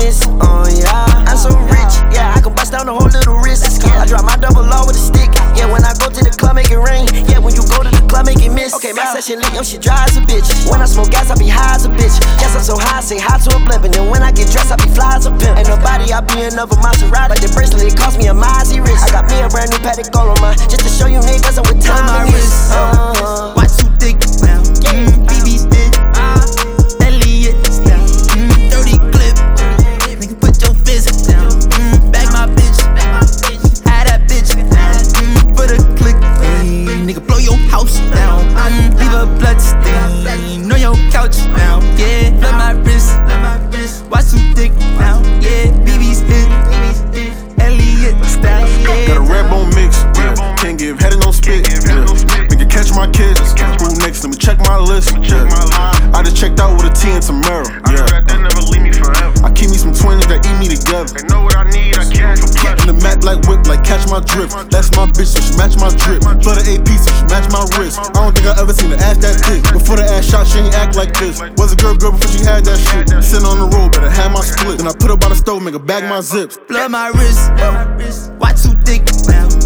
miss, oh yeah. I'm so rich, yeah, I can bust down the whole little wrist. I drop my double law with a stick. Yeah, when I go to the club, make it rain. Yeah, when you go to the club, make it miss. Okay, my session lit, yo, she dry as a bitch. When I smoke gas, I be high as a bitch. Yes, I'm so high, I say hi to a blimp. And then when I get dressed, I be fly as a pimp. Ain't nobody, I be another Maserati. Like the bracelet, it cost me a Mozzie wrist. I got me a brand new Patek all on my, just to show you niggas I'm with time my in this. wrist, why too thick now? BB's hit, Elliot down, 30 clip. Nigga, put your fist down. Bag my bitch, had that bitch down. For the click, nigga, blow your house down. Leave a blood stain on your couch now. Yeah, flood my wrist, why too thick now? Yeah, BB's hit, Elliot down. Got a red bone mix, yeah. Can't give head and no spit, yeah. Nigga, catch my kids. Who next? Let me check my list, yeah. I just checked out with a T and Tamara, yeah. I keep me some twins that eat me together. They know what I need, I can't complain. In the matte black whip, like catch my drip. That's my bitch, so she match my drip. For the AP, so she match my wrist. I don't think I ever seen her ass that thick. Before the ass shot, she ain't act like this. Was a girl before she had that shit. Sitting on the road, better have my split. Then I put her by the stove, make her bag my zips. Blood my wrist, why too thick now?